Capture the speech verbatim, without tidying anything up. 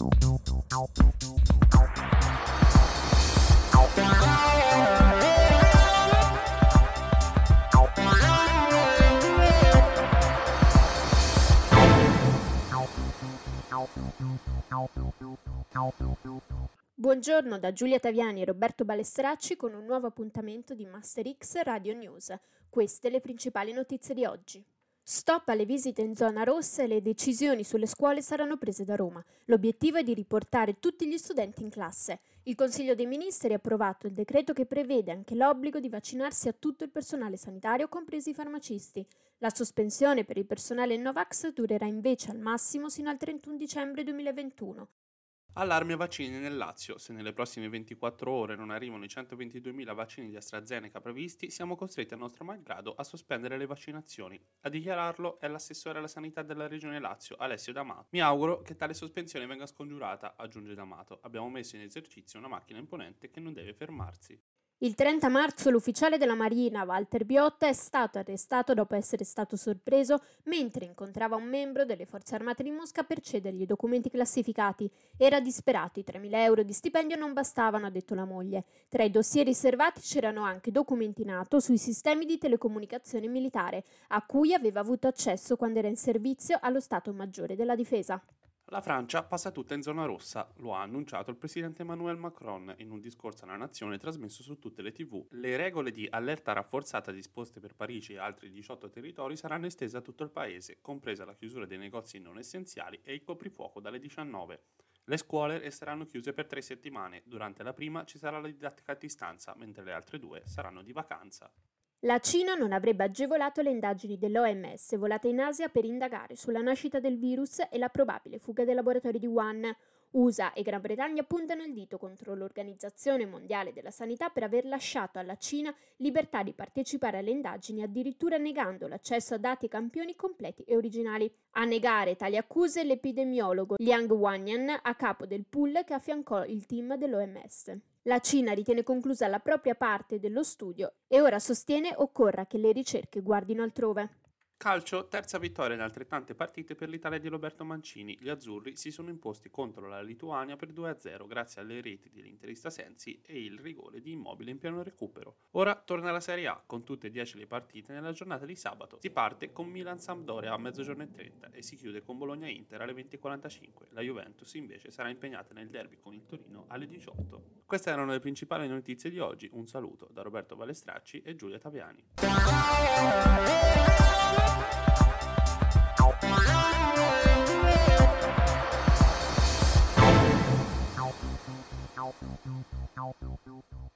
Buongiorno da Giulia Taviani e Roberto Balestracci con un nuovo appuntamento di Master X Radio News. Queste le principali notizie di oggi. Stop alle visite in zona rossa e le decisioni sulle scuole saranno prese da Roma. L'obiettivo è di riportare tutti gli studenti in classe. Il Consiglio dei Ministri ha approvato il decreto che prevede anche l'obbligo di vaccinarsi a tutto il personale sanitario, compresi i farmacisti. La sospensione per il personale Novax durerà invece al massimo sino al trentuno dicembre duemilaventuno. Allarme vaccini nel Lazio. Se nelle prossime ventiquattro ore non arrivano i centoventiduemila vaccini di AstraZeneca previsti, siamo costretti a nostro malgrado a sospendere le vaccinazioni. A dichiararlo è l'assessore alla sanità della regione Lazio, Alessio D'Amato. Mi auguro che tale sospensione venga scongiurata, aggiunge D'Amato. Abbiamo messo in esercizio una macchina imponente che non deve fermarsi. Il trenta marzo l'ufficiale della Marina, Walter Biotta, è stato arrestato dopo essere stato sorpreso mentre incontrava un membro delle Forze Armate di Mosca per cedergli i documenti classificati. Era disperato, i tremila euro di stipendio non bastavano, ha detto la moglie. Tra i dossier riservati c'erano anche documenti NATO sui sistemi di telecomunicazione militare, a cui aveva avuto accesso quando era in servizio allo Stato Maggiore della Difesa. La Francia passa tutta in zona rossa, lo ha annunciato il presidente Emmanuel Macron in un discorso alla nazione trasmesso su tutte le tivù. Le regole di allerta rafforzata disposte per Parigi e altri diciotto territori saranno estese a tutto il paese, compresa la chiusura dei negozi non essenziali e il coprifuoco dalle diciannove. Le scuole resteranno chiuse per tre settimane, durante la prima ci sarà la didattica a distanza, mentre le altre due saranno di vacanza. La Cina non avrebbe agevolato le indagini dell'O M S volate in Asia per indagare sulla nascita del virus e la probabile fuga dei laboratori di Wuhan. U S A e Gran Bretagna puntano il dito contro l'Organizzazione Mondiale della Sanità per aver lasciato alla Cina libertà di partecipare alle indagini, addirittura negando l'accesso a dati e campioni completi e originali. A negare tali accuse l'epidemiologo Liang Wannian, a capo del pool che affiancò il team dell'O M S. La Cina ritiene conclusa la propria parte dello studio e ora sostiene occorra che le ricerche guardino altrove. Calcio, terza vittoria in altrettante partite per l'Italia di Roberto Mancini. Gli azzurri si sono imposti contro la Lituania per due a zero grazie alle reti dell'interista Sensi e il rigore di Immobile in pieno recupero. Ora torna la Serie A, con tutte e dieci le partite nella giornata di sabato. Si parte con Milan-Sampdoria a mezzogiorno e trenta e si chiude con Bologna-Inter alle venti e quarantacinque. La Juventus invece sarà impegnata nel derby con il Torino alle diciotto. Queste erano le principali notizie di oggi. Un saluto da Roberto Balestracci e Giulia Taviani.